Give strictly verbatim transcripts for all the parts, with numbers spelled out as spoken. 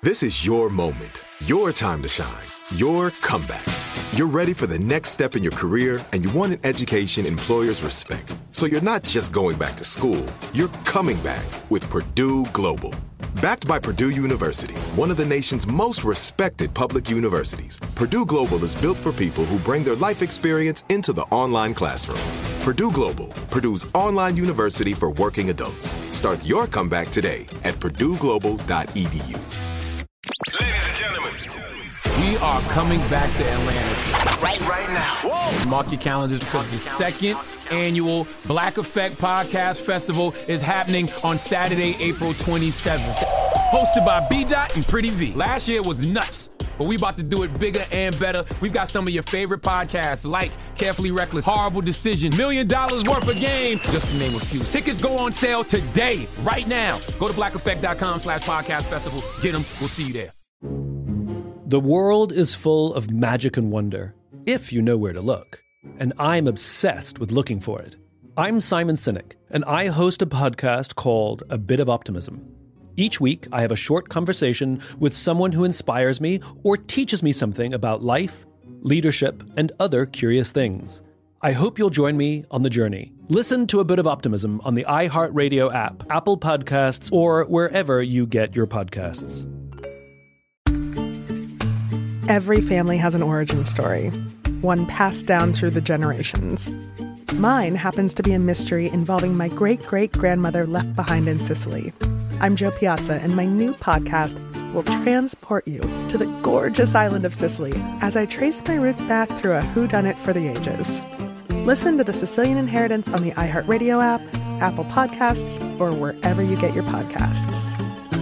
This is your moment, your time to shine, your comeback. You're ready for the next step in your career, and you want an education employers respect. So you're not just going back to school, you're coming back with Purdue Global. Backed by Purdue University, one of the nation's most respected public universities, Purdue Global is built for people who bring their life experience into the online classroom. Purdue Global, Purdue's online university for working adults. Start your comeback today at purdue global dot e d u. Ladies and gentlemen, we are coming back to Atlanta. Right, right now. Whoa. Mark your calendars because the second annual Black Effect Podcast Festival is happening on Saturday, April twenty-seventh. Hosted by B-Dot and Pretty V. Last year was nuts, but we about to do it bigger and better. We've got some of your favorite podcasts like Carefully Reckless, Horrible Decision, Million Dollars Worth of Game, just to name a few. Tickets go on sale today, right now. Go to black effect dot com slash podcast festival. Get them. We'll see you there. The world is full of magic and wonder, if you know where to look. And I'm obsessed with looking for it. I'm Simon Sinek, and I host a podcast called A Bit of Optimism. Each week, I have a short conversation with someone who inspires me or teaches me something about life, leadership, and other curious things. I hope you'll join me on the journey. Listen to A Bit of Optimism on the iHeartRadio app, Apple Podcasts, or wherever you get your podcasts. Every family has an origin story, one passed down through the generations. Mine happens to be a mystery involving my great-great-grandmother left behind in Sicily. I'm Jo Piazza, and my new podcast will transport you to the gorgeous island of Sicily as I trace my roots back through a whodunit for the ages. Listen to The Sicilian Inheritance on the iHeartRadio app, Apple Podcasts, or wherever you get your podcasts.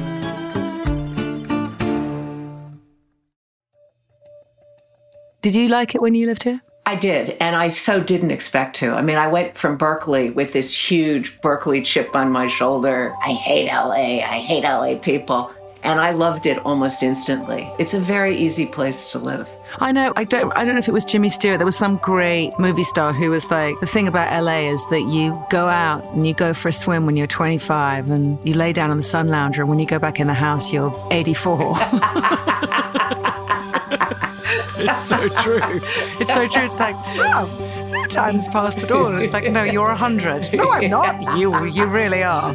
Did you like it when you lived here? I did, and I so didn't expect to. I mean, I went from Berkeley with this huge Berkeley chip on my shoulder. I hate L A. I hate L A people. And I loved it almost instantly. It's a very easy place to live. I know. I don't I don't know if it was Jimmy Stewart. There was some great movie star who was like, the thing about L A is that you go out and you go for a swim when you're twenty-five and you lay down on the sun lounger, and when you go back in the house, you're eighty-four. It's so true. It's so true. It's like, oh, no time's passed at all. And it's like, no, you're one hundred. No, I'm not. You, you really are.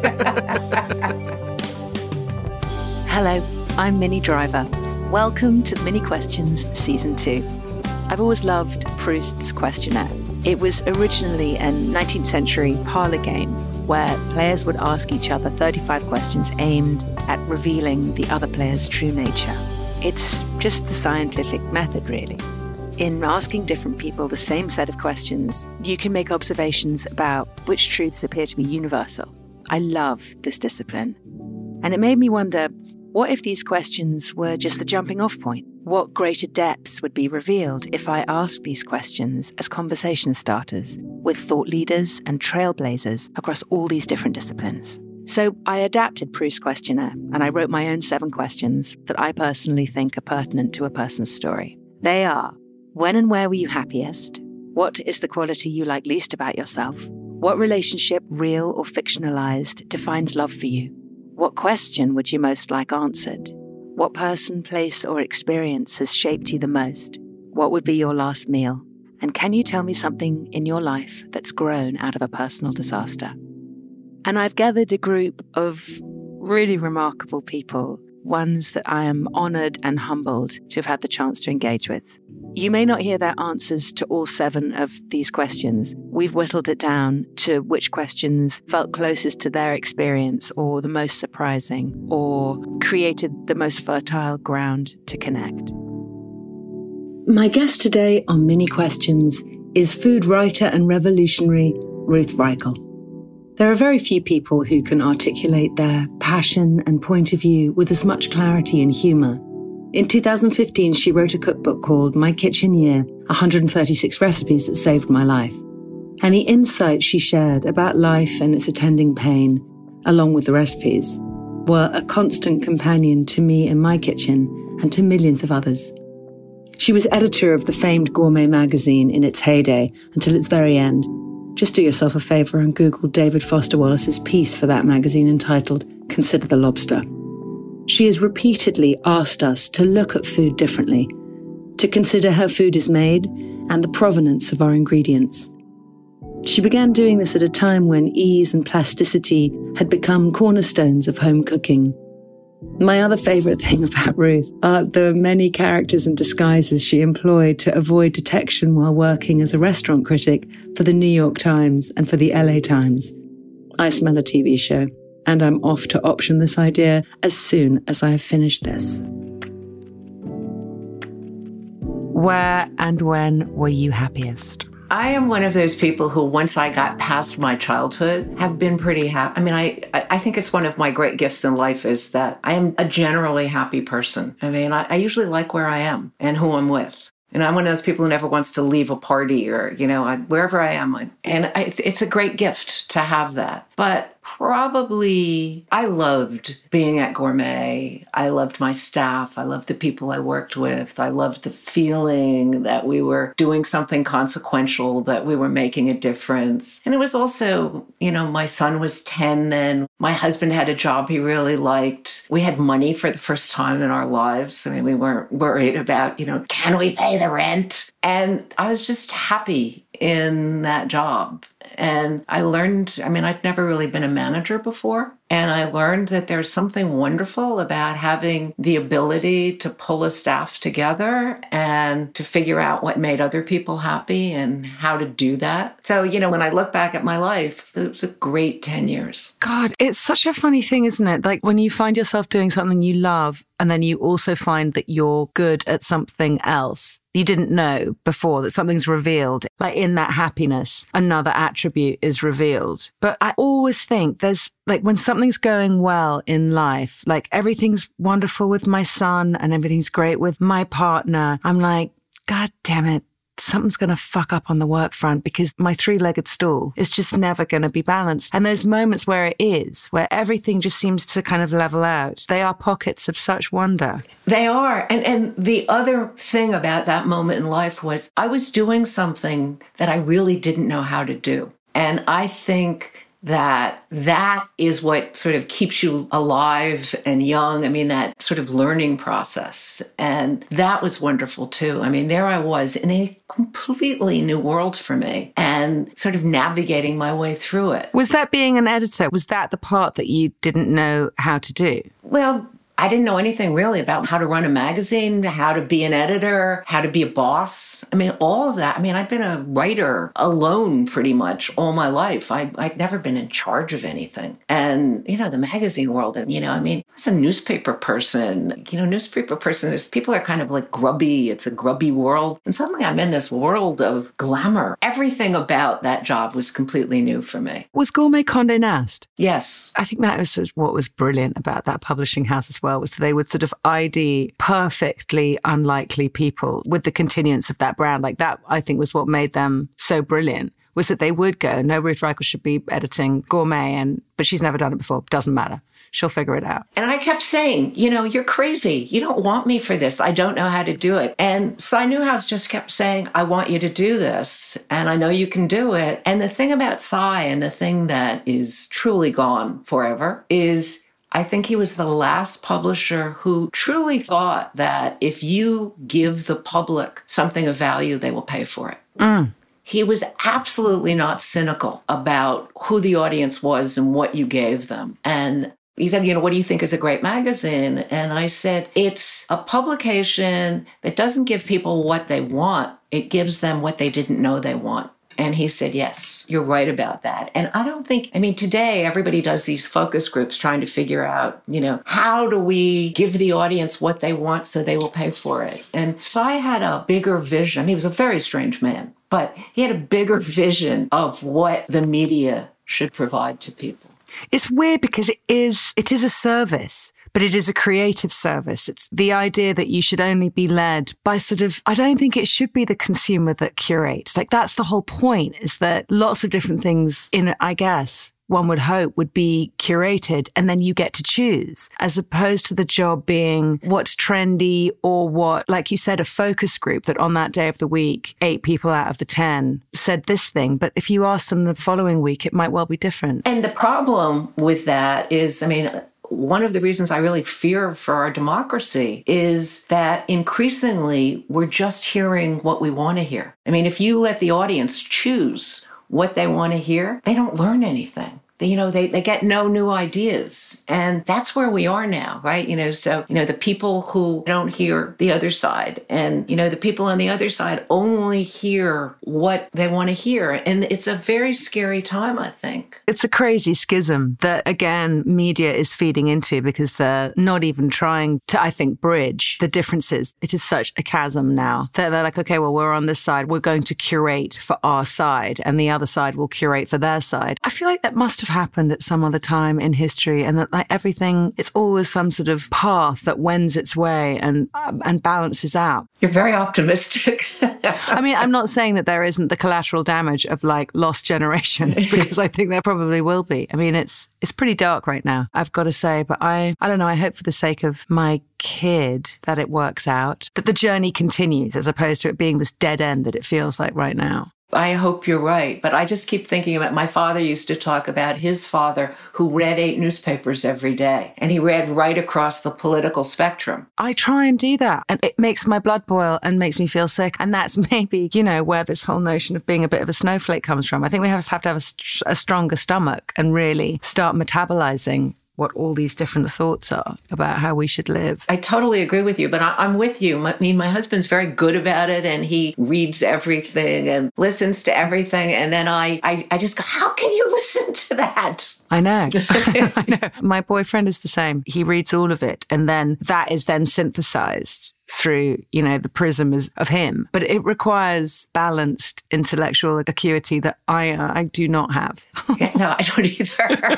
Hello, I'm Minnie Driver. Welcome to Mini Questions Season two. I've always loved Proust's questionnaire. It was originally a nineteenth century parlor game where players would ask each other thirty-five questions aimed at revealing the other player's true nature. It's just the scientific method, really. In asking different people the same set of questions, you can make observations about which truths appear to be universal. I love this discipline. And it made me wonder, what if these questions were just the jumping off point? What greater depths would be revealed if I asked these questions as conversation starters with thought leaders and trailblazers across all these different disciplines? So I adapted Proust's questionnaire, and I wrote my own seven questions that I personally think are pertinent to a person's story. They are: when and where were you happiest? What is the quality you like least about yourself? What relationship, real or fictionalized, defines love for you? What question would you most like answered? What person, place, or experience has shaped you the most? What would be your last meal? And can you tell me something in your life that's grown out of a personal disaster? And I've gathered a group of really remarkable people, ones that I am honoured and humbled to have had the chance to engage with. You may not hear their answers to all seven of these questions. We've whittled it down to which questions felt closest to their experience or the most surprising or created the most fertile ground to connect. My guest today on Mini Questions is food writer and revolutionary Ruth Reichl. There are very few people who can articulate their passion and point of view with as much clarity and humour. In two thousand fifteen, she wrote a cookbook called My Kitchen Year, one hundred thirty-six Recipes That Saved My Life. And the insights she shared about life and its attending pain, along with the recipes, were a constant companion to me in my kitchen and to millions of others. She was editor of the famed Gourmet magazine in its heyday until its very end. Just do yourself a favour and Google David Foster Wallace's piece for that magazine entitled Consider the Lobster. She has repeatedly asked us to look at food differently, to consider how food is made and the provenance of our ingredients. She began doing this at a time when ease and plasticity had become cornerstones of home cooking. My other favourite thing about Ruth are the many characters and disguises she employed to avoid detection while working as a restaurant critic for the New York Times and for the L A Times. I smell a T V show, and I'm off to option this idea as soon as I have finished this. Where and when were you happiest? I am one of those people who, once I got past my childhood, have been pretty happy. I mean, I, I think it's one of my great gifts in life is that I am a generally happy person. I mean, I, I usually like where I am and who I'm with. And I'm one of those people who never wants to leave a party or, you know, I, wherever I am. I, and I, it's, it's a great gift to have that. But probably I loved being at Gourmet. I loved my staff. I loved the people I worked with. I loved the feeling that we were doing something consequential, that we were making a difference. And it was also, you know, my son was ten then. My husband had a job he really liked. We had money for the first time in our lives. I mean, we weren't worried about, you know, can we pay the rent? And I was just happy in that job. And I learned, I mean, I'd never really been a manager before. And I learned that there's something wonderful about having the ability to pull a staff together and to figure out what made other people happy and how to do that. So, you know, when I look back at my life, it was a great ten years. God, it's such a funny thing, isn't it? Like when you find yourself doing something you love and then you also find that you're good at something else you didn't know before, that something's revealed. Like in that happiness, another attribute is revealed. But I always think there's like when something's going well in life, like everything's wonderful with my son and everything's great with my partner. I'm like, God damn it. Something's going to fuck up on the work front because my three-legged stool is just never going to be balanced. And those moments where it is, where everything just seems to kind of level out, they are pockets of such wonder. They are. And and the other thing about that moment in life was I was doing something that I really didn't know how to do. And I think that that is what sort of keeps you alive and young. I mean, that sort of learning process. And that was wonderful too. I mean, there I was in a completely new world for me and sort of navigating my way through it. Was that being an editor? Was that the part that you didn't know how to do? Well, I didn't know anything really about how to run a magazine, how to be an editor, how to be a boss. I mean, all of that. I mean, I've been a writer alone pretty much all my life. I, I'd never been in charge of anything. And, you know, the magazine world, and, you know, I mean, I was a newspaper person. You know, newspaper person, there's, people are kind of like grubby. It's a grubby world. And suddenly I'm in this world of glamour. Everything about that job was completely new for me. Was Gourmet Condé Nast? Yes. I think that was what was brilliant about that publishing house as well. Well, was that they would sort of I D perfectly unlikely people with the continuance of that brand. Like that, I think, was what made them so brilliant, was that they would go, no, Ruth Reichl should be editing Gourmet, and but she's never done it before. Doesn't matter. She'll figure it out. And I kept saying, you know, you're crazy. You don't want me for this. I don't know how to do it. And Cy Newhouse just kept saying, I want you to do this. And I know you can do it. And the thing about Cy, and the thing that is truly gone forever, is I think he was the last publisher who truly thought that if you give the public something of value, they will pay for it. Mm. He was absolutely not cynical about who the audience was and what you gave them. And he said, you know, what do you think is a great magazine? And I said, it's a publication that doesn't give people what they want. It gives them what they didn't know they want. And he said, yes, you're right about that. And I don't think, I mean, today everybody does these focus groups trying to figure out, you know, how do we give the audience what they want so they will pay for it? And Cy had a bigger vision. I mean, he was a very strange man, but he had a bigger vision of what the media should provide to people. It's weird because it is it is a service, but it is a creative service. It's the idea that you should only be led by sort of, I don't think it should be the consumer that curates. Like that's the whole point, is that lots of different things in it, I guess, one would hope would be curated and then you get to choose, as opposed to the job being what's trendy or what, like you said, a focus group that on that day of the week, eight people out of the ten said this thing. But if you ask them the following week, it might well be different. And the problem with that is, I mean, one of the reasons I really fear for our democracy is that increasingly we're just hearing what we want to hear. I mean, if you let the audience choose what they want to hear, they don't learn anything. They, you know, they, they get no new ideas. And that's where we are now, right? You know, so, you know, the people who don't hear the other side and, you know, the people on the other side only hear what they want to hear. And it's a very scary time, I think. It's a crazy schism that, again, media is feeding into because they're not even trying to, I think, bridge the differences. It is such a chasm now. They're, they're like, okay, well, we're on this side. We're going to curate for our side and the other side will curate for their side. I feel like that must have happened at some other time in history and that like everything, it's always some sort of path that wends its way and um, and balances out. You're very optimistic. I mean, I'm not saying that there isn't the collateral damage of like lost generations because I think there probably will be. I mean, it's it's pretty dark right now, I've got to say, but I, I don't know, I hope for the sake of my kid that it works out, that the journey continues as opposed to it being this dead end that it feels like right now. I hope you're right. But I just keep thinking about my father used to talk about his father who read eight newspapers every day. And he read right across the political spectrum. I try and do that. And it makes my blood boil and makes me feel sick. And that's maybe, you know, where this whole notion of being a bit of a snowflake comes from. I think we have to have a, a stronger stomach and really start metabolizing what all these different thoughts are about how we should live. I totally agree with you, but I, I'm with you. I mean, my husband's very good about it and he reads everything and listens to everything. And then I, I, I just go, how can you listen to that? I know. I know. My boyfriend is the same. He reads all of it. And then that is then synthesized through, you know, the prism of him. But it requires balanced intellectual acuity that I uh, I do not have. Yeah, no, I don't either.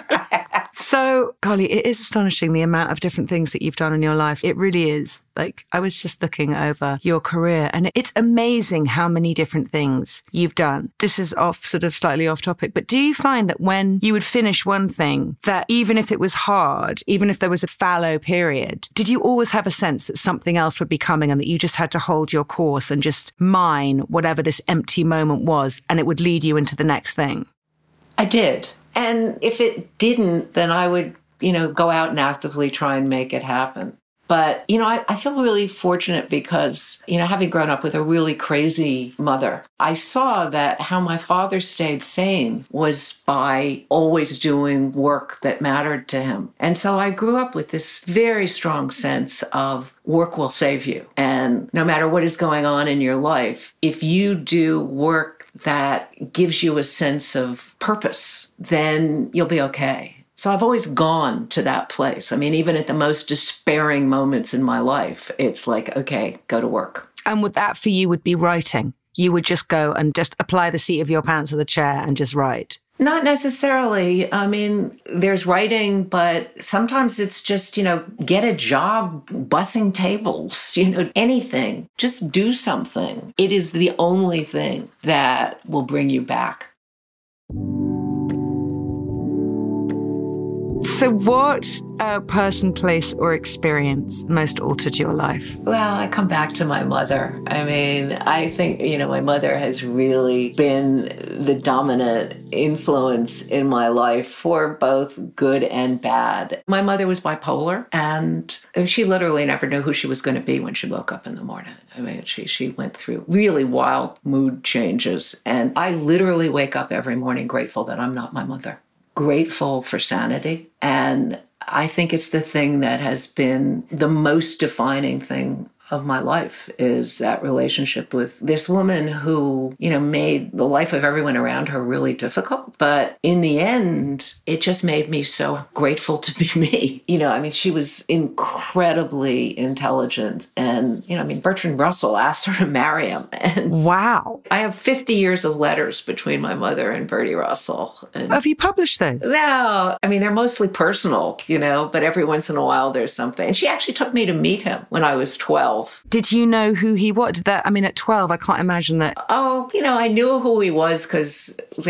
So, golly, it is astonishing the amount of different things that you've done in your life. It really is. Like, I was just looking over your career and it's amazing how many different things you've done. This is off, sort of slightly off topic, but do you find that when you would finish one thing, that even if it was hard, even if there was a fallow period, did you always have a sense that something else would be coming and that you just had to hold your course and just mine whatever this empty moment was and it would lead you into the next thing? I did. And if it didn't, then I would, you know, go out and actively try and make it happen. But, you know, I, I feel really fortunate because, you know, having grown up with a really crazy mother, I saw that how my father stayed sane was by always doing work that mattered to him. And so I grew up with this very strong sense of work will save you. And no matter what is going on in your life, if you do work that gives you a sense of purpose, then you'll be okay. So I've always gone to that place. I mean, even at the most despairing moments in my life, it's like, okay, go to work. And would that for you would be writing? You would just go and just apply the seat of your pants to the chair and just write? Not necessarily. I mean, there's writing, but sometimes it's just, you know, get a job bussing tables, you know, anything. Just do something. It is the only thing that will bring you back. So what uh, person, place, or experience most altered your life? Well, I come back to my mother. I mean, I think, you know, my mother has really been the dominant influence in my life for both good and bad. My mother was bipolar, and she literally never knew who she was going to be when she woke up in the morning. I mean, she, she went through really wild mood changes, and I literally wake up every morning grateful that I'm not my mother. Grateful for sanity. And I think it's the thing that has been the most defining thing of my life is that relationship with this woman who, you know, made the life of everyone around her really difficult. But in the end, it just made me so grateful to be me. You know, I mean, she was incredibly intelligent. And, you know, I mean, Bertrand Russell asked her to marry him. And wow. I have fifty years of letters between my mother and Bertie Russell. And have you published those? No. I mean, they're mostly personal, you know, but every once in a while there's something. And she actually took me to meet him when I was twelve. Did you know who he was? Did that, I mean, at twelve, I can't imagine that. Oh, you know, I knew who he was because they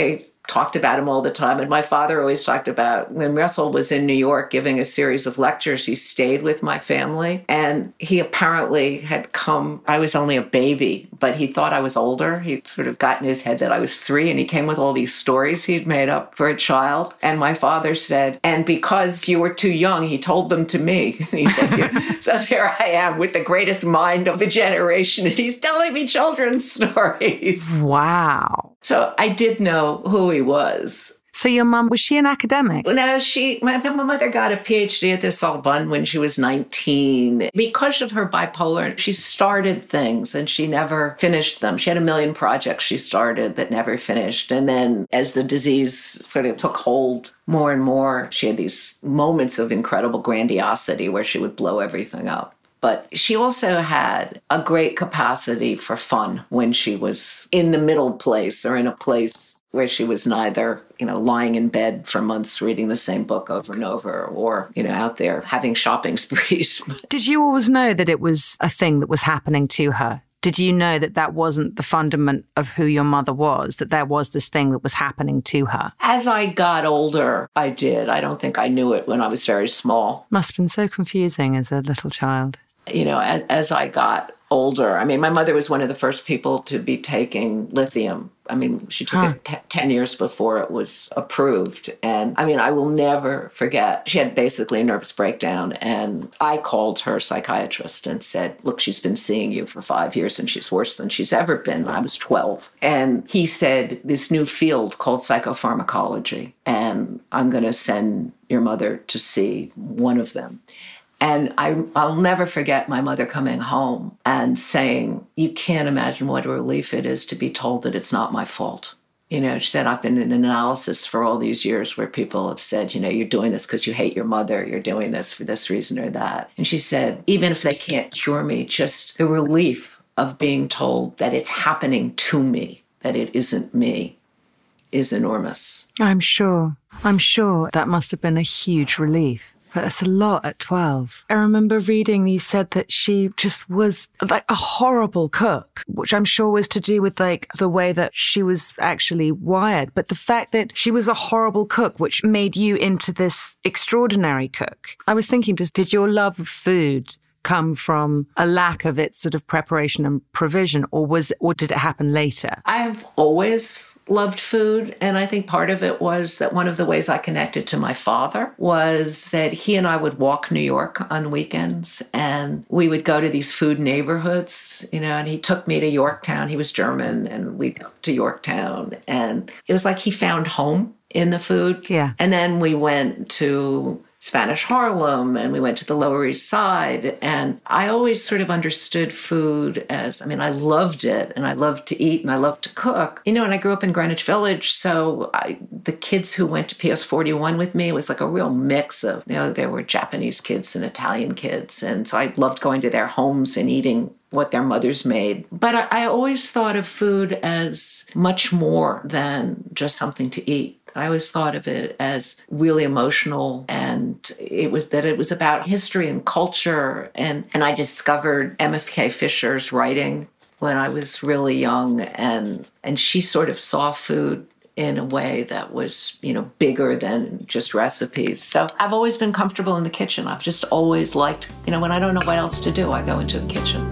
talked about him all the time. And my father always talked about when Russell was in New York giving a series of lectures, he stayed with my family. And he apparently had come, I was only a baby, but he thought I was older. He sort of got in his head that I was three, and he came with all these stories he'd made up for a child. And my father said, and because you were too young, he told them to me. And he said, so there I am with the greatest mind of the generation, and he's telling me children's stories. Wow. So I did know who he was. So your mum, was she an academic? No, she, my, my mother got a P H D at the Sorbonne when she was nineteen. Because of her bipolar, she started things and she never finished them. She had a million projects she started that never finished. And then as the disease sort of took hold more and more, she had these moments of incredible grandiosity where she would blow everything up. But she also had a great capacity for fun when she was in the middle place or in a place where she was neither, you know, lying in bed for months reading the same book over and over or, you know, out there having shopping sprees. Did you always know that it was a thing that was happening to her? Did you know that that wasn't the fundament of who your mother was, that there was this thing that was happening to her? As I got older, I did. I don't think I knew it when I was very small. Must have been so confusing as a little child. You know, as, as I got older, I mean, my mother was one of the first people to be taking lithium. I mean, she took huh. it t- ten years before it was approved. And I mean, I will never forget. She had basically a nervous breakdown. And I called her psychiatrist and said, look, she's been seeing you for five years and she's worse than she's ever been. I was twelve. And he said, this new field called psychopharmacology. And I'm going to send your mother to see one of them. And I, I'll never forget my mother coming home and saying, you can't imagine what a relief it is to be told that it's not my fault. You know, she said, I've been in analysis for all these years where people have said, you know, you're doing this because you hate your mother. You're doing this for this reason or that. And she said, even if they can't cure me, just the relief of being told that it's happening to me, that it isn't me, is enormous. I'm sure. I'm sure that must have been a huge relief. But that's a lot at twelve. I remember reading you said that she just was like a horrible cook, which I'm sure was to do with like the way that she was actually wired. But the fact that she was a horrible cook, which made you into this extraordinary cook. I was thinking, just did your love of food come from a lack of its sort of preparation and provision, or was, or did it happen later? I've always loved food. And I think part of it was that one of the ways I connected to my father was that he and I would walk New York on weekends and we would go to these food neighborhoods, you know, and he took me to Yorktown. He was German and we'd go to Yorktown and it was like he found home in the food. Yeah. And then we went to Spanish Harlem and we went to the Lower East Side. And I always sort of understood food as, I mean, I loved it and I loved to eat and I loved to cook. You know, and I grew up in Greenwich Village. So I, the kids who went to P S forty-one with me, it was like a real mix of, you know, there were Japanese kids and Italian kids. And so I loved going to their homes and eating what their mothers made. But I, I always thought of food as much more than just something to eat. I always thought of it as really emotional, and it was that it was about history and culture. And, and I discovered M F K Fisher's writing when I was really young, and and she sort of saw food in a way that was, you know, bigger than just recipes. So I've always been comfortable in the kitchen. I've just always liked, you know, when I don't know what else to do, I go into the kitchen.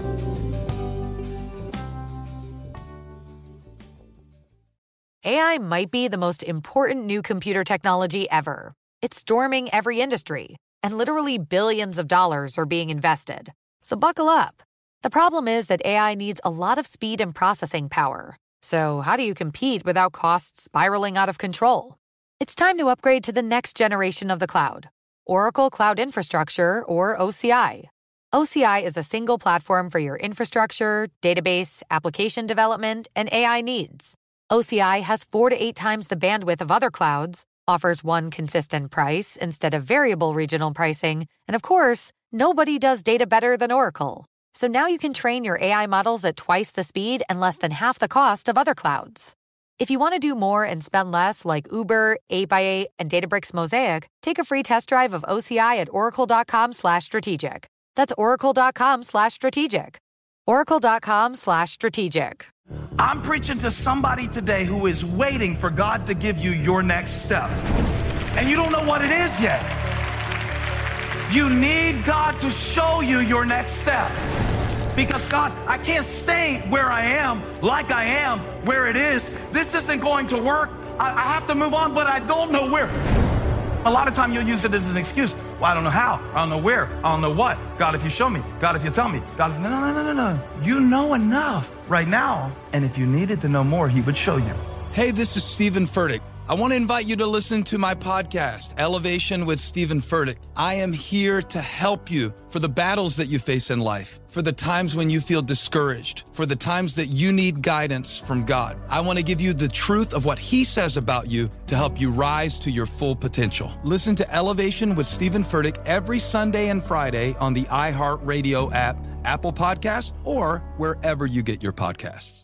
A I might be the most important new computer technology ever. It's storming every industry, and literally billions of dollars are being invested. So buckle up. The problem is that A I needs a lot of speed and processing power. So how do you compete without costs spiraling out of control? It's time to upgrade to the next generation of the cloud, Oracle Cloud Infrastructure, or O C I. O C I is a single platform for your infrastructure, database, application development, and A I needs. O C I has four to eight times the bandwidth of other clouds, offers one consistent price instead of variable regional pricing, and of course, nobody does data better than Oracle. So now you can train your A I models at twice the speed and less than half the cost of other clouds. If you want to do more and spend less like Uber, eight by eight, and Databricks Mosaic, take a free test drive of O C I at oracle.com slash strategic. That's oracle.com slash strategic. oracle.com slash strategic. I'm preaching to somebody today who is waiting for God to give you your next step. And you don't know what it is yet. You need God to show you your next step. Because God, I can't stay where I am, like I am, where it is. This isn't going to work. I, I have to move on, but I don't know where. A lot of time you'll use it as an excuse. Well, I don't know how. I don't know where. I don't know what. God, if you show me. God, if you tell me. God, if... no, no, no, no, no. You know enough right now. And if you needed to know more, he would show you. Hey, this is Stephen Furtick. I want to invite you to listen to my podcast, Elevation with Stephen Furtick. I am here to help you for the battles that you face in life, for the times when you feel discouraged, for the times that you need guidance from God. I want to give you the truth of what he says about you to help you rise to your full potential. Listen to Elevation with Stephen Furtick every Sunday and Friday on the iHeartRadio app, Apple Podcasts, or wherever you get your podcasts.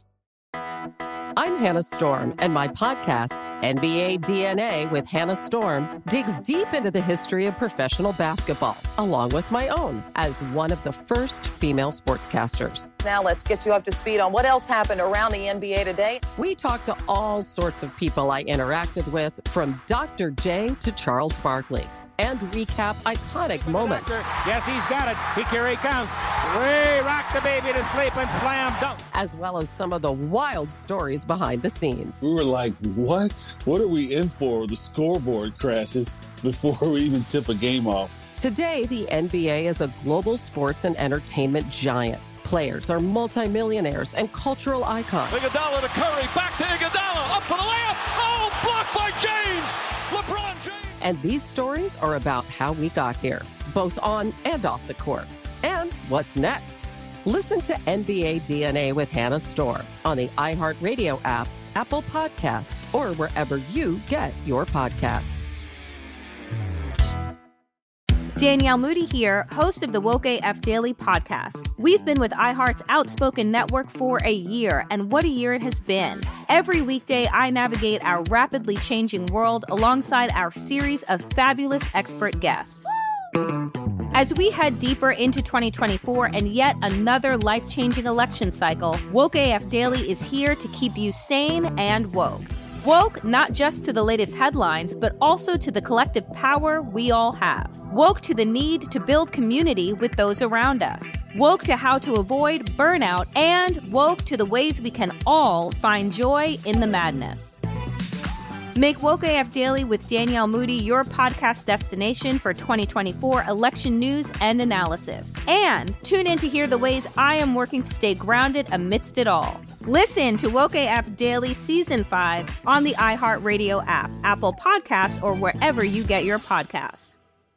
I'm Hannah Storm, and my podcast, N B A D N A with Hannah Storm, digs deep into the history of professional basketball, along with my own, as one of the first female sportscasters. Now let's get you up to speed on what else happened around the N B A today. We talk to all sorts of people I interacted with, from Doctor J to Charles Barkley, and recap iconic moments. Yes, he's got it. He, here he comes. Way rock the baby to sleep and slam dunk. As well as some of the wild stories behind the scenes. We were like, what? What are we in for? The scoreboard crashes before we even tip a game off. Today, the N B A is a global sports and entertainment giant. Players are multimillionaires and cultural icons. Iguodala to Curry, back to Iguodala, up for the layup. Oh, blocked by James. LeBron James. And these stories are about how we got here, both on and off the court. And what's next? Listen to N B A D N A with Hannah Storm on the iHeartRadio app, Apple Podcasts, or wherever you get your podcasts. Danielle Moody here, host of the Woke A F Daily podcast. We've been with iHeart's Outspoken Network for a year, and what a year it has been. Every weekday, I navigate our rapidly changing world alongside our series of fabulous expert guests. As we head deeper into twenty twenty-four and yet another life-changing election cycle, Woke A F Daily is here to keep you sane and woke. Woke not just to the latest headlines, but also to the collective power we all have. Woke to the need to build community with those around us. Woke to how to avoid burnout, and woke to the ways we can all find joy in the madness. Make Woke A F Daily with Danielle Moody your podcast destination for twenty twenty-four election news and analysis. And tune in to hear the ways I am working to stay grounded amidst it all. Listen to Woke A F Daily Season five on the iHeartRadio app, Apple Podcasts, or wherever you get your podcasts.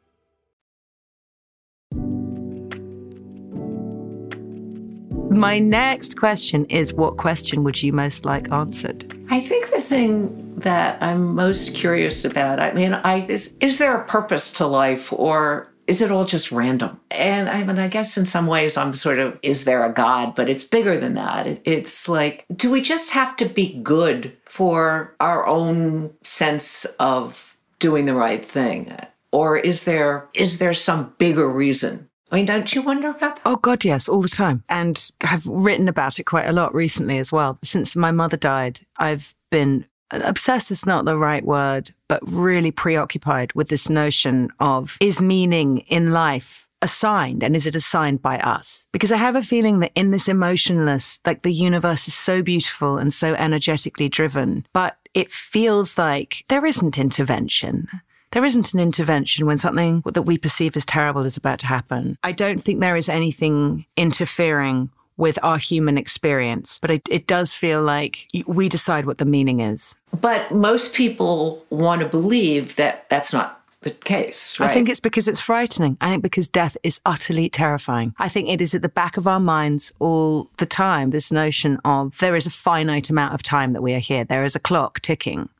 My next question is, what question would you most like answered? I think the thing that I'm most curious about, I mean, I is, is there a purpose to life, or is it all just random? And I mean, I guess in some ways I'm sort of, is there a God? But it's bigger than that. It's like, do we just have to be good for our own sense of doing the right thing? Or is there is there some bigger reason? I mean, don't you wonder about that? Oh, God, yes, all the time. And I've written about it quite a lot recently as well. Since my mother died, I've been obsessed is not the right word, but really preoccupied with this notion of, is meaning in life assigned, and is it assigned by us? Because I have a feeling that in this emotionless, like the universe is so beautiful and so energetically driven, but it feels like there isn't intervention. There isn't an intervention when something that we perceive as terrible is about to happen. I don't think there is anything interfering with our human experience, but it, it does feel like we decide what the meaning is. But most people want to believe that that's not the case, right? I think it's because it's frightening. I think because death is utterly terrifying. I think it is at the back of our minds all the time, this notion of there is a finite amount of time that we are here. There is a clock ticking.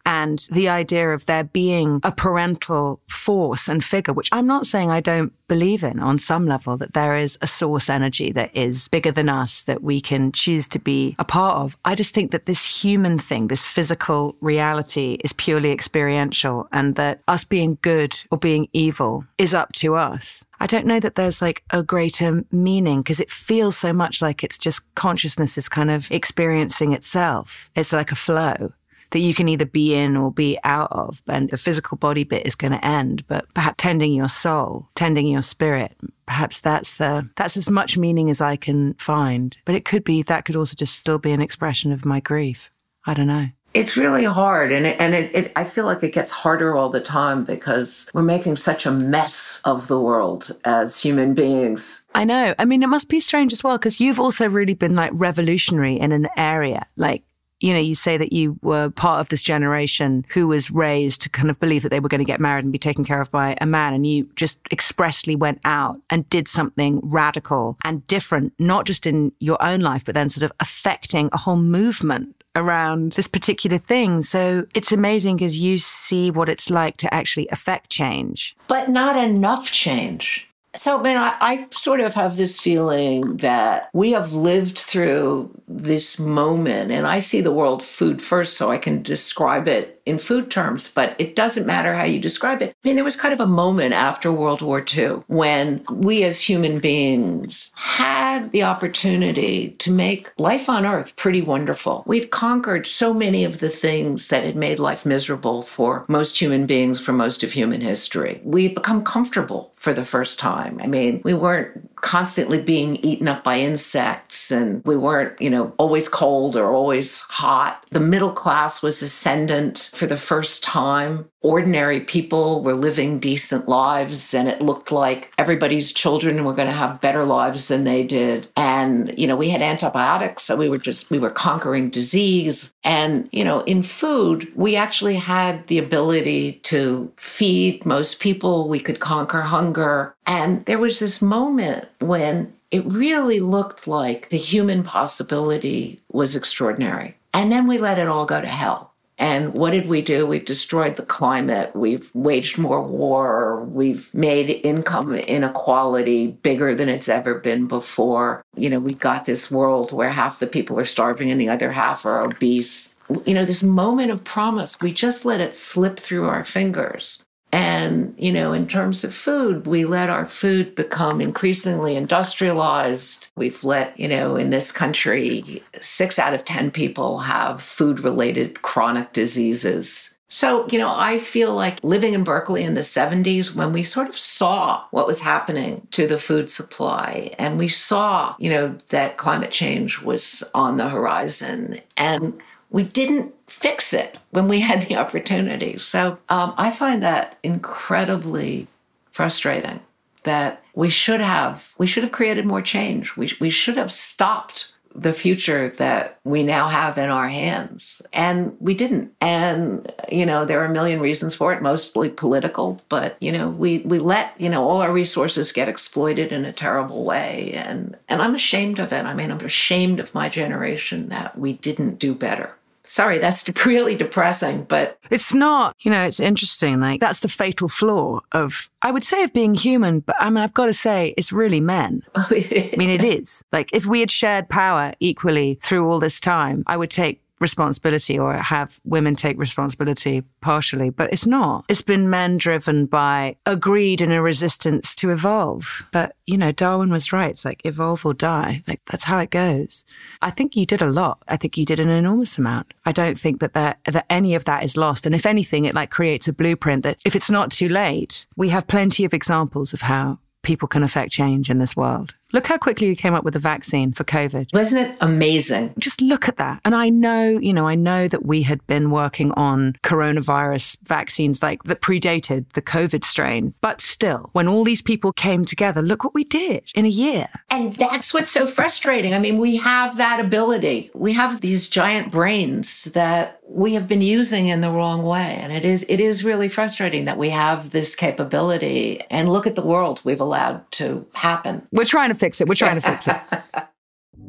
and the idea of there being a parental force and figure, which I'm not saying I don't believe in on some level, that there is a source energy that is bigger than us that we can choose to be a part of. I just think that this human thing, this physical reality is purely experiential, and that us being good or being evil is up to us. I don't know that there's like a greater meaning, because it feels so much like it's just consciousness is kind of experiencing itself. It's like a flow that you can either be in or be out of. And the physical body bit is going to end, but perhaps tending your soul, tending your spirit, perhaps that's the that's as much meaning as I can find. But it could be, that could also just still be an expression of my grief. I don't know. It's really hard, and it, and it, it, I feel like it gets harder all the time because we're making such a mess of the world as human beings. I know. I mean, it must be strange as well, because you've also really been like revolutionary in an area. Like, you know, you say that you were part of this generation who was raised to kind of believe that they were going to get married and be taken care of by a man. And you just expressly went out and did something radical and different, not just in your own life, but then sort of affecting a whole movement around this particular thing. So it's amazing because you see what it's like to actually affect change. But not enough change. So, I mean, I, I sort of have this feeling that we have lived through this moment, and I see the world food first, so I can describe it in food terms, but it doesn't matter how you describe it. I mean, there was kind of a moment after World War Two when we as human beings had the opportunity to make life on Earth pretty wonderful. We'd conquered so many of the things that had made life miserable for most human beings for most of human history. We'd become comfortable for the first time. I mean, we weren't constantly being eaten up by insects, and we weren't, you know, always cold or always hot. The middle class was ascendant for the first time. Ordinary people were living decent lives, and it looked like everybody's children were going to have better lives than they did. And, you know, we had antibiotics, so we were just, we were conquering disease. And, you know, in food, we actually had the ability to feed most people. We could conquer hunger. And there was this moment when it really looked like the human possibility was extraordinary. And then we let it all go to hell. And what did we do? We've destroyed the climate. We've waged more war. We've made income inequality bigger than it's ever been before. You know, we've got this world where half the people are starving and the other half are obese. You know, this moment of promise, we just let it slip through our fingers. And, you know, in terms of food, we let our food become increasingly industrialized. We've let, you know, in this country, six out of ten people have food-related chronic diseases. So, you know, I feel like living in Berkeley in the seventies, when we sort of saw what was happening to the food supply, and we saw, you know, that climate change was on the horizon, and we didn't fix it when we had the opportunity. So um, I find that incredibly frustrating, that we should have we should have created more change. We, we should have stopped the future that we now have in our hands. And we didn't. And, you know, there are a million reasons for it, mostly political. But, you know, we, we let, you know, all our resources get exploited in a terrible way. And, and I'm ashamed of it. I mean, I'm ashamed of my generation that we didn't do better. Sorry, that's really depressing, but... It's not. You know, it's interesting. Like, that's the fatal flaw of, I would say, of being human, but I mean, I've got to say, it's really men. I mean, it is. Like, if we had shared power equally through all this time, I would take responsibility or have women take responsibility partially, but it's not. It's been men driven by a greed and a resistance to evolve. But, you know, Darwin was right. It's like evolve or die. Like, that's how it goes. I think you did a lot. I think you did an enormous amount. I don't think that that, that any of that is lost. And if anything, it like creates a blueprint that if it's not too late, we have plenty of examples of how people can affect change in this world. Look how quickly you came up with a vaccine for COVID. Wasn't it amazing? Just look at that. And I know, you know, I know that we had been working on coronavirus vaccines like that predated the COVID strain. But still, when all these people came together, look what we did in a year. And that's what's so frustrating. I mean, we have that ability. We have these giant brains that we have been using in the wrong way. And it is it is really frustrating that we have this capability. And look at the world we've allowed to happen. We're trying to fix it. We're trying to fix it.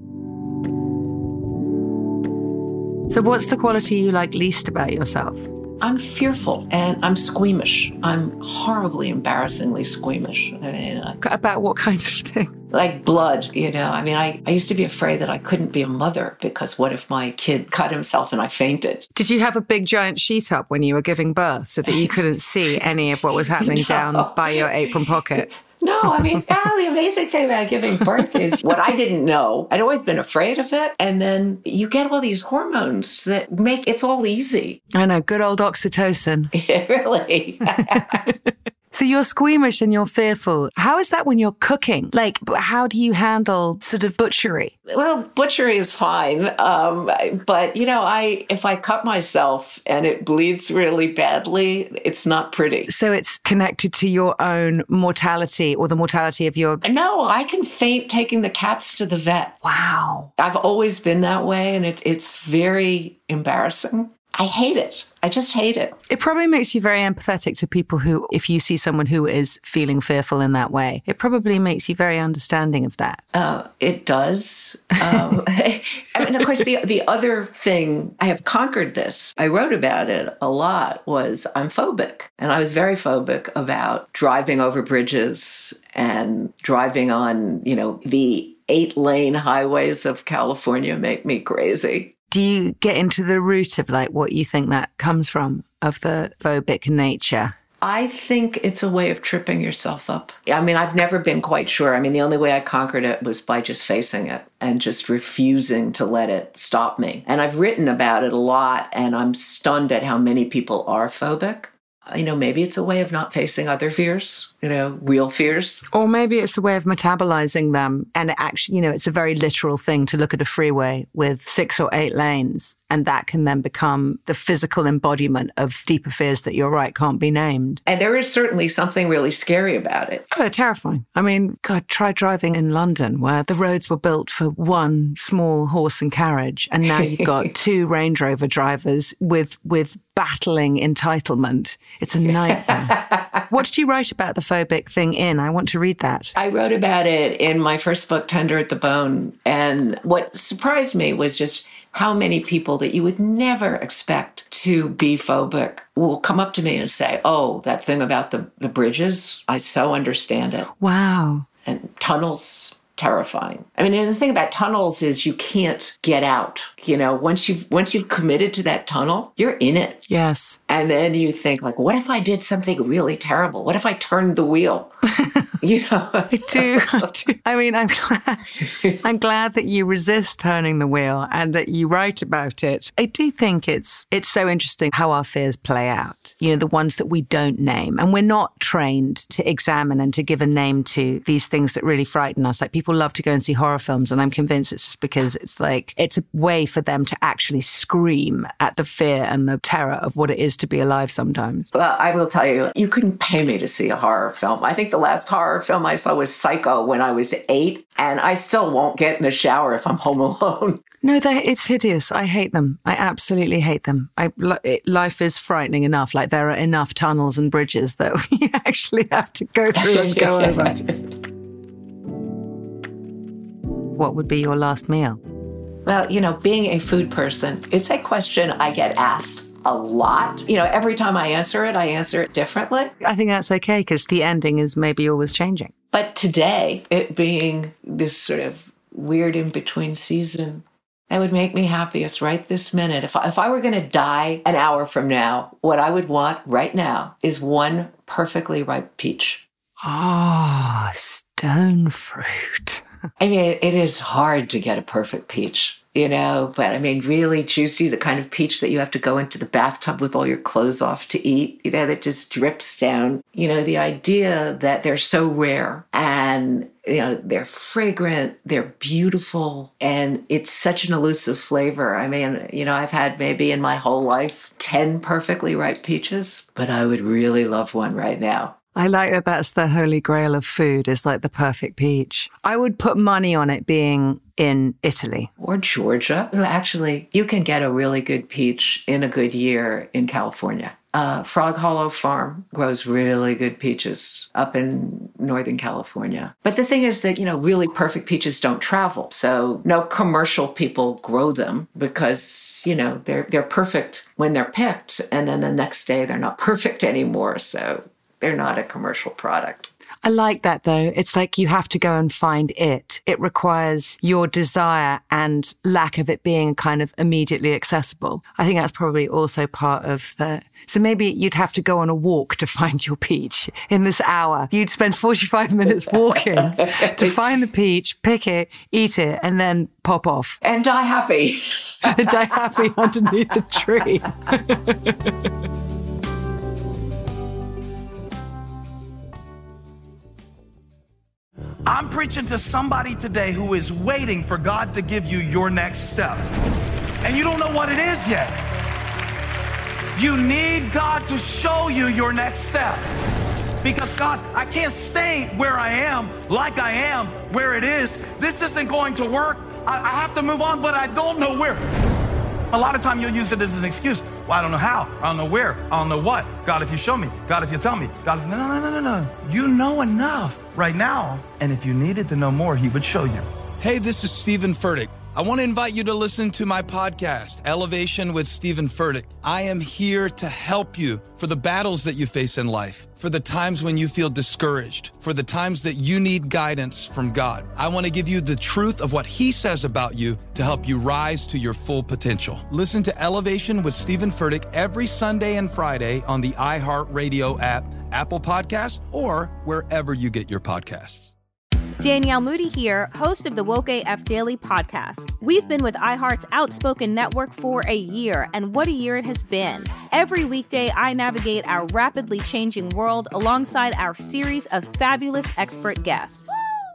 So what's the quality you like least about yourself? I'm fearful and I'm squeamish. I'm horribly, embarrassingly squeamish. I mean, I, About what kinds of things? Like blood, you know. I mean, I, I used to be afraid that I couldn't be a mother because what if my kid cut himself and I fainted? Did you have a big giant sheet up when you were giving birth so that you couldn't see any of what was happening no. down by your apron pocket? No, I mean, yeah, the amazing thing about giving birth is what I didn't know. I'd always been afraid of it. And then you get all these hormones that make it's all easy. I know, good old oxytocin. Yeah, really. So you're squeamish and you're fearful. How is that when you're cooking? Like, how do you handle sort of butchery? Well, butchery is fine. Um, but, you know, I if I cut myself and it bleeds really badly, it's not pretty. So it's connected to your own mortality or the mortality of your... No, I can faint taking the cats to the vet. Wow. I've always been that way, and it, it's very embarrassing. I hate it. I just hate it. It probably makes you very empathetic to people who, if you see someone who is feeling fearful in that way, it probably makes you very understanding of that. Uh, it does. Um, I mean, of course, the the other thing, I have conquered this. I wrote about it a lot, was I'm phobic. And I was very phobic about driving over bridges and driving on, you know, the eight-lane highways of California make me crazy. Do you get into the root of like what you think that comes from, of the phobic nature? I think it's a way of tripping yourself up. I mean, I've never been quite sure. I mean, the only way I conquered it was by just facing it and just refusing to let it stop me. And I've written about it a lot, and I'm stunned at how many people are phobic. You know, maybe it's a way of not facing other fears, you know, real fears. Or maybe it's a way of metabolizing them. And it actually, you know, it's a very literal thing to look at a freeway with six or eight lanes. And that can then become the physical embodiment of deeper fears that, you're right, can't be named. And there is certainly something really scary about it. Oh, they're terrifying. I mean, God, try driving in London where the roads were built for one small horse and carriage. And now you've got two Range Rover drivers with, with battling entitlement. It's a nightmare. What did you write about the phobic thing in? I want to read that. I wrote about it in my first book, Tender at the Bone. And what surprised me was just how many people that you would never expect to be phobic will come up to me and say, oh, that thing about the, the bridges, I so understand it. Wow. And tunnels, terrifying. I mean, and the thing about tunnels is you can't get out. You know, once you've once you've committed to that tunnel, you're in it. Yes. And then you think, like, what if I did something really terrible? What if I turned the wheel? You know, I do, I do. I mean, I'm glad, I'm glad that you resist turning the wheel and that you write about it. I do think it's it's so interesting how our fears play out. You know, the ones that we don't name, and we're not trained to examine and to give a name to these things that really frighten us. Like, people love to go and see horror films, and I'm convinced it's just because it's like it's a way for them to actually scream at the fear and the terror of what it is to be alive sometimes. Well, I will tell you, you couldn't pay me to see a horror film. I think the last horror film I saw was Psycho when I was eight, and I still won't get in a shower if I'm home alone. No, it's hideous. I hate them. I absolutely hate them. I, life is frightening enough. Like, there are enough tunnels and bridges that we actually have to go through and go over. What would be your last meal? Well, you know, being a food person, it's a question I get asked a lot. You know, every time I answer it, I answer it differently. I think that's okay, because the ending is maybe always changing. But today, it being this sort of weird in-between season, that would make me happiest right this minute. If I, if I were going to die an hour from now, what I would want right now is one perfectly ripe peach. Ah, oh, stone fruit. I mean, it is hard to get a perfect peach, you know, but I mean, really juicy, the kind of peach that you have to go into the bathtub with all your clothes off to eat, you know, that just drips down. You know, the idea that they're so rare and, you know, they're fragrant, they're beautiful, and it's such an elusive flavor. I mean, you know, I've had maybe in my whole life ten perfectly ripe peaches, but I would really love one right now. I like that that's the holy grail of food, is like the perfect peach. I would put money on it being in Italy. Or Georgia. Actually, you can get a really good peach in a good year in California. Uh, Frog Hollow Farm grows really good peaches up in Northern California. But the thing is that, you know, really perfect peaches don't travel. So no commercial people grow them because, you know, they're they're perfect when they're picked. And then the next day they're not perfect anymore. So they're not a commercial product. I like that, though. It's like you have to go and find it. It requires your desire and lack of it being kind of immediately accessible. I think that's probably also part of the... So maybe you'd have to go on a walk to find your peach in this hour. You'd spend forty-five minutes walking to find the peach, pick it, eat it, and then pop off. And die happy. And die happy underneath the tree. I'm preaching to somebody today who is waiting for God to give you your next step. And you don't know what it is yet. You need God to show you your next step. Because God, I can't stay where I am, like I am, where it is. This isn't going to work. I, I have to move on, but I don't know where. A lot of time you'll use it as an excuse. Well, I don't know how. I don't know where. I don't know what. God, if you show me. God, if you tell me. God, if... No, no, no, no, no. You know enough right now. And if you needed to know more, he would show you. Hey, this is Stephen Furtick. I want to invite you to listen to my podcast, Elevation with Stephen Furtick. I am here to help you for the battles that you face in life, for the times when you feel discouraged, for the times that you need guidance from God. I want to give you the truth of what he says about you to help you rise to your full potential. Listen to Elevation with Stephen Furtick every Sunday and Friday on the iHeartRadio app, Apple Podcasts, or wherever you get your podcasts. Danielle Moody here, host of the Woke A F Daily podcast. We've been with iHeart's Outspoken Network for a year, and what a year it has been. Every weekday, I navigate our rapidly changing world alongside our series of fabulous expert guests.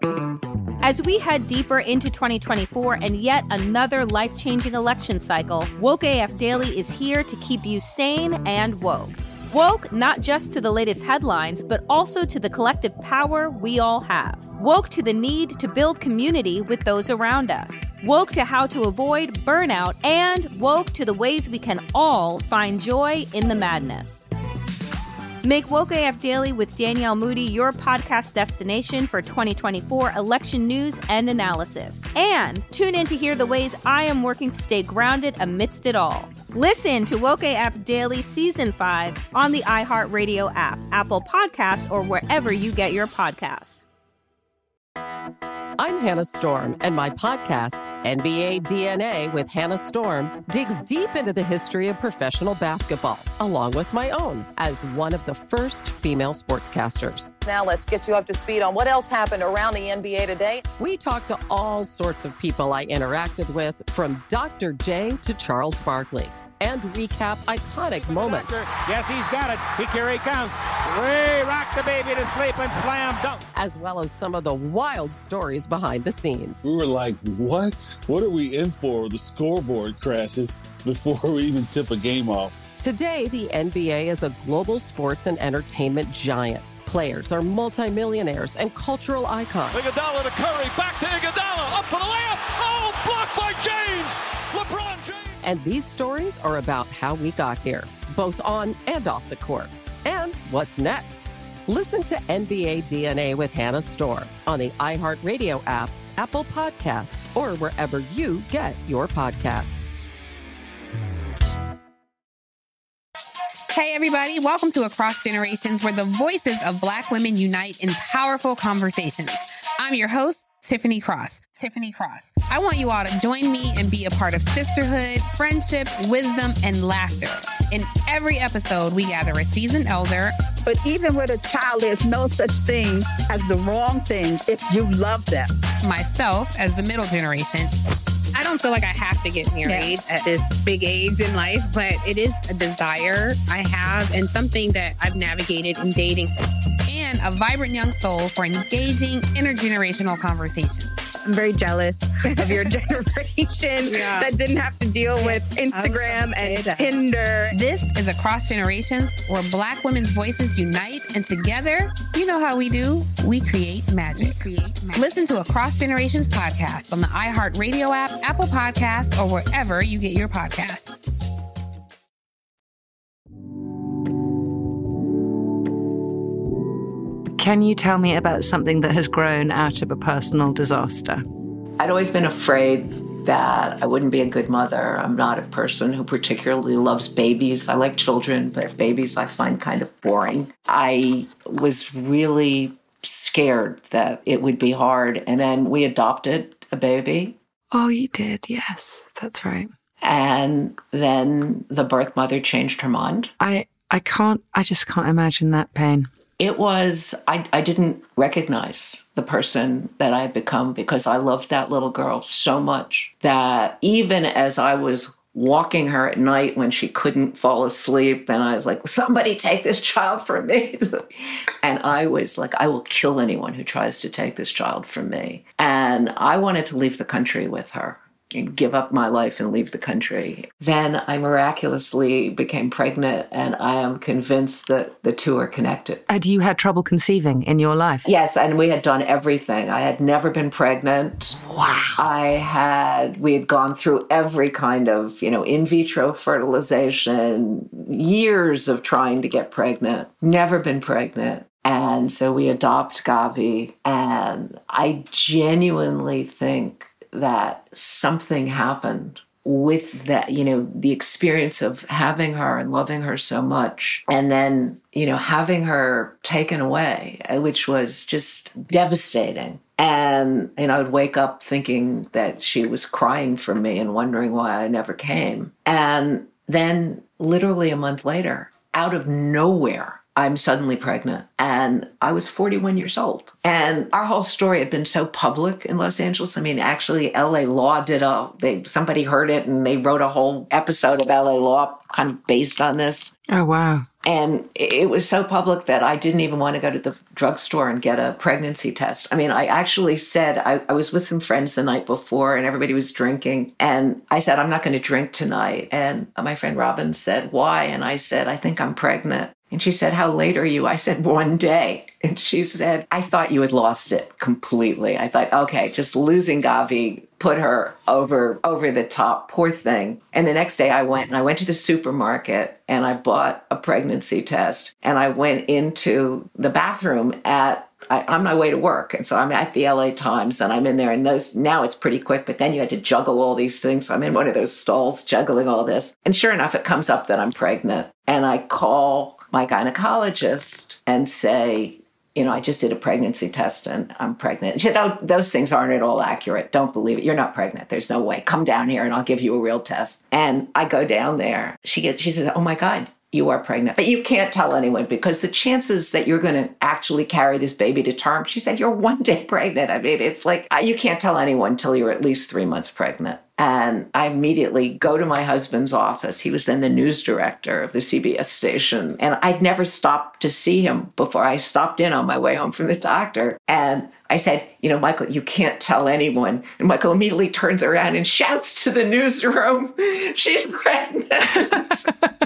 As we head deeper into twenty twenty-four and yet another life-changing election cycle, Woke A F Daily is here to keep you sane and woke. Woke not just to the latest headlines, but also to the collective power we all have. Woke to the need to build community with those around us. Woke to how to avoid burnout, and woke to the ways we can all find joy in the madness. Make Woke A F Daily with Danielle Moody your podcast destination for twenty twenty-four election news and analysis. And tune in to hear the ways I am working to stay grounded amidst it all. Listen to Woke A F Daily Season five on the iHeartRadio app, Apple Podcasts, or wherever you get your podcasts. I'm Hannah Storm, and my podcast, N B A D N A with Hannah Storm, digs deep into the history of professional basketball, along with my own, as one of the first female sportscasters. Now let's get you up to speed on what else happened around the N B A today. We talked to all sorts of people I interacted with, from Doctor J to Charles Barkley, and recap iconic moments. Yes, he's got it. He, here he comes. Way rock the baby to sleep and slam dunk. As well as some of the wild stories behind the scenes. We were like, what? What are we in for? The scoreboard crashes before we even tip a game off. Today, the N B A is a global sports and entertainment giant. Players are multimillionaires and cultural icons. Iguodala to Curry, back to Iguodala, up for the layup. Oh, blocked by James. LeBron James. And these stories are about how we got here, both on and off the court. And what's next? Listen to N B A D N A with Hannah Storm on the iHeartRadio app, Apple Podcasts, or wherever you get your podcasts. Hey, everybody. Welcome to Across Generations, where the voices of Black women unite in powerful conversations. I'm your host, Tiffany Cross. Tiffany Cross. I want you all to join me and be a part of sisterhood, friendship, wisdom, and laughter. In every episode, we gather a seasoned elder. But even with a child, there's no such thing as the wrong thing if you love them. Myself, as the middle generation. I don't feel like I have to get married yeah. at this big age in life, but it is a desire I have and something that I've navigated in dating. And a vibrant young soul for engaging intergenerational conversations. I'm very jealous of your generation yeah. that didn't have to deal with Instagram and Tinder. This is Across Generations, where Black women's voices unite, and together, you know how we do, we create magic. We create magic. Listen to Across Generations podcast on the iHeartRadio app, Apple Podcasts, or wherever you get your podcasts. Can you tell me about something that has grown out of a personal disaster? I'd always been afraid that I wouldn't be a good mother. I'm not a person who particularly loves babies. I like children, but babies I find kind of boring. I was really scared that it would be hard. And then we adopted a baby. Oh, you did. Yes, that's right. And then the birth mother changed her mind. I, I can't, I just can't imagine that pain. It was, I, I didn't recognize the person that I had become because I loved that little girl so much that even as I was walking her at night when she couldn't fall asleep, and I was like, somebody take this child from me. And I was like, I will kill anyone who tries to take this child from me. And I wanted to leave the country with her and give up my life and leave the country. Then I miraculously became pregnant, and I am convinced that the two are connected. Had you had trouble conceiving in your life? Yes, and we had done everything. I had never been pregnant. Wow. I had, we had gone through every kind of, you know, in vitro fertilization, years of trying to get pregnant, never been pregnant. And so we adopt Gavi, and I genuinely think that something happened with that, you know, the experience of having her and loving her so much, and then, you know, having her taken away, which was just devastating. And, you know, I'd wake up thinking that she was crying for me and wondering why I never came. And then literally a month later, out of nowhere, I'm suddenly pregnant, and I was forty-one years old. And our whole story had been so public in Los Angeles. I mean, actually, L A Law did a, they, somebody heard it and they wrote a whole episode of L A Law kind of based on this. Oh, wow. And it was so public that I didn't even want to go to the drugstore and get a pregnancy test. I mean, I actually said, I, I was with some friends the night before and everybody was drinking. And I said, I'm not going to drink tonight. And my friend Robin said, why? And I said, I think I'm pregnant. And she said, how late are you? I said, one day. And she said, I thought you had lost it completely. I thought, okay, just losing Gavi put her over over the top, poor thing. And the next day I went and I went to the supermarket and I bought a pregnancy test. And I went into the bathroom at I, on my way to work. And so I'm at the L A Times and I'm in there, and those, now it's pretty quick, but then you had to juggle all these things. So I'm in one of those stalls juggling all this. And sure enough, it comes up that I'm pregnant. And I call my gynecologist and say, you know, I just did a pregnancy test and I'm pregnant. She said, oh, those things aren't at all accurate. Don't believe it. You're not pregnant. There's no way. Come down here and I'll give you a real test. And I go down there. She gets, she says, oh my God, you are pregnant. But you can't tell anyone because the chances that you're going to actually carry this baby to term, she said, you're one day pregnant. I mean, it's like, you can't tell anyone until you're at least three months pregnant. And I immediately go to my husband's office. He was then the news director of the C B S station. And I'd never stopped to see him before. I stopped in on my way home from the doctor. And I said, you know, Michael, you can't tell anyone. And Michael immediately turns around and shouts to the newsroom, she's pregnant.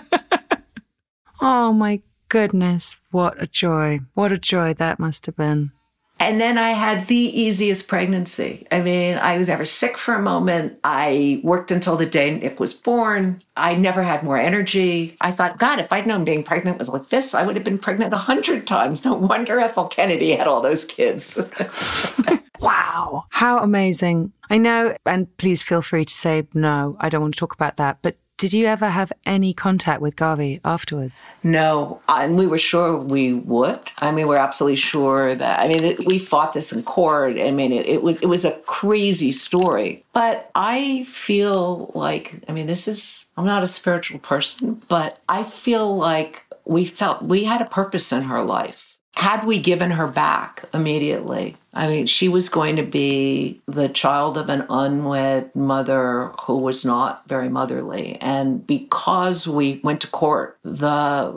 Oh, my goodness. What a joy. What a joy that must have been. And then I had the easiest pregnancy. I mean, I was never sick for a moment. I worked until the day Nick was born. I never had more energy. I thought, God, if I'd known being pregnant was like this, I would have been pregnant a hundred times. No wonder Ethel Kennedy had all those kids. Wow. How amazing. I know, and please feel free to say, no, I don't want to talk about that. But did you ever have any contact with Gavi afterwards? No, and we were sure we would. I mean, we're absolutely sure that, I mean, it, we fought this in court. I mean, it, it was it was a crazy story. But I feel like, I mean, this is, I'm not a spiritual person, but I feel like we felt we had a purpose in her life. Had we given her back immediately, I mean, she was going to be the child of an unwed mother who was not very motherly. And because we went to court, the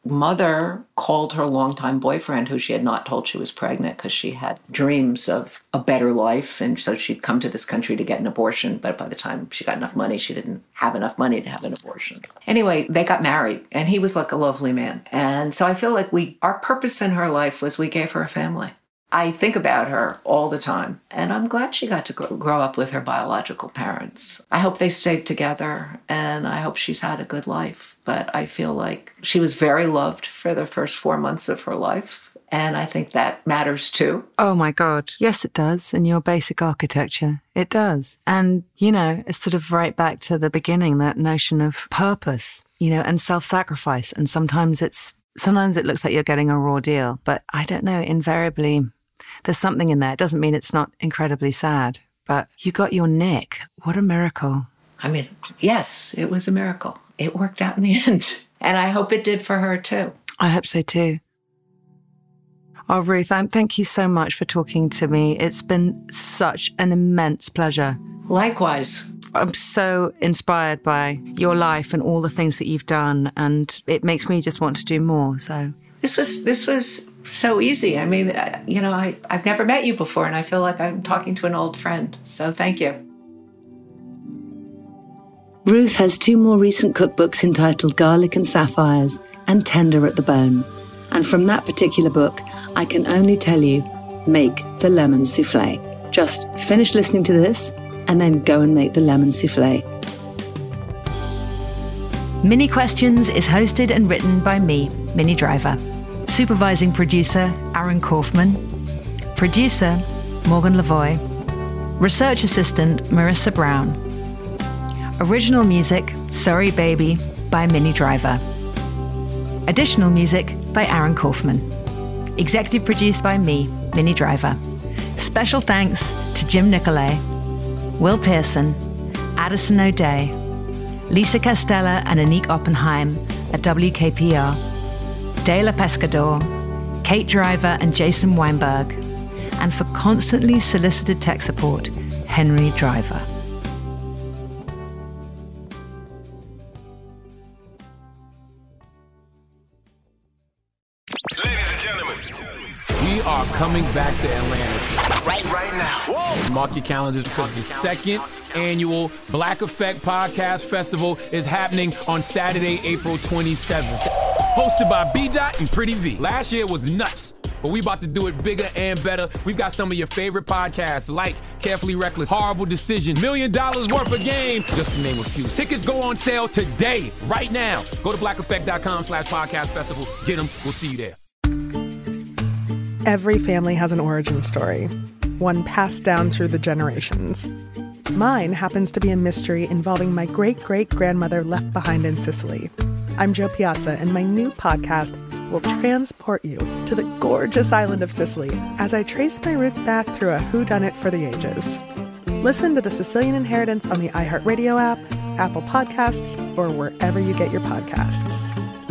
mother called her longtime boyfriend, who she had not told she was pregnant because she had dreams of a better life. And so she'd come to this country to get an abortion. But by the time she got enough money, she didn't have enough money to have an abortion. Anyway, they got married and he was like a lovely man. And so I feel like we, our purpose in her life was we gave her a family. I think about her all the time, and I'm glad she got to grow up with her biological parents. I hope they stayed together, and I hope she's had a good life. But I feel like she was very loved for the first four months of her life, and I think that matters too. Oh my God. Yes, it does. In your basic architecture, it does. And, you know, it's sort of right back to the beginning, that notion of purpose, you know, and self-sacrifice. And sometimes it's, sometimes it looks like you're getting a raw deal, but I don't know, invariably, there's something in there. It doesn't mean it's not incredibly sad, but you got your Nick. What a miracle. I mean, yes, it was a miracle. It worked out in the end. And I hope it did for her too. I hope so too. Oh, Ruth, I'm, thank you so much for talking to me. It's been such an immense pleasure. Likewise. I'm so inspired by your life and all the things that you've done, and it makes me just want to do more. So this was this was so easy. I mean, you know, I, I've never met you before, and I feel like I'm talking to an old friend. So thank you. Ruth has two more recent cookbooks entitled Garlic and Sapphires and Tender at the Bone. And from that particular book, I can only tell you, make the lemon soufflé. Just finish listening to this and then go and make the lemon soufflé. Mini Questions is hosted and written by me, Minnie Driver. Supervising producer, Aaron Kaufman. Producer, Morgan Lavoie. Research assistant, Marissa Brown. Original music, Sorry Baby, by Minnie Driver. Additional music by Aaron Kaufman. Executive produced by me, Minnie Driver. Special thanks to Jim Nicolay, Will Pearson, Addison O'Day, Lisa Castella and Anique Oppenheim at W K P R, De La Pescador, Kate Driver and Jason Weinberg, and for constantly solicited tech support, Henry Driver. Ladies and gentlemen, we are coming back to Atlanta. Right, right now. Whoa. Mark your calendars because the second annual Black Effect Podcast Festival is happening on Saturday, April twenty-seventh. Hosted by B-Dot and Pretty V. Last year was nuts, but we about to do it bigger and better. We've got some of your favorite podcasts like Carefully Reckless, Horrible Decision, Million Dollars Worth of Game, just to name a few. Tickets go on sale today, right now. Go to black effect dot com slash podcast festival. Get them. We'll see you there. Every family has an origin story, one passed down through the generations. Mine happens to be a mystery involving my great-great-grandmother left behind in Sicily. I'm Jo Piazza, and my new podcast will transport you to the gorgeous island of Sicily as I trace my roots back through a whodunit for the ages. Listen to The Sicilian Inheritance on the iHeartRadio app, Apple Podcasts, or wherever you get your podcasts.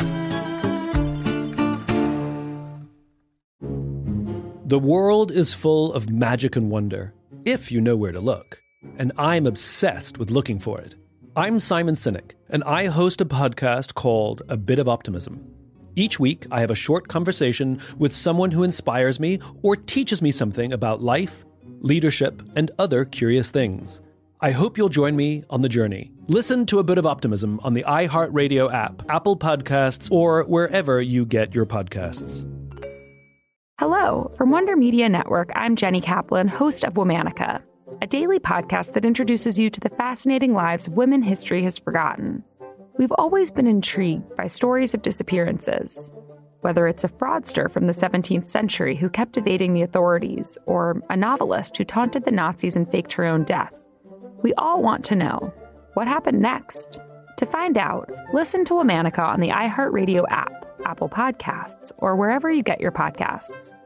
The world is full of magic and wonder, if you know where to look. And I'm obsessed with looking for it. I'm Simon Sinek, and I host a podcast called A Bit of Optimism. Each week, I have a short conversation with someone who inspires me or teaches me something about life, leadership, and other curious things. I hope you'll join me on the journey. Listen to A Bit of Optimism on the iHeartRadio app, Apple Podcasts, or wherever you get your podcasts. Hello. From Wonder Media Network, I'm Jenny Kaplan, host of Womanica, a daily podcast that introduces you to the fascinating lives of women history has forgotten. We've always been intrigued by stories of disappearances, whether it's a fraudster from the seventeenth century who kept evading the authorities, or a novelist who taunted the Nazis and faked her own death. We all want to know, what happened next? To find out, listen to Womanica on the iHeartRadio app, Apple Podcasts, or wherever you get your podcasts.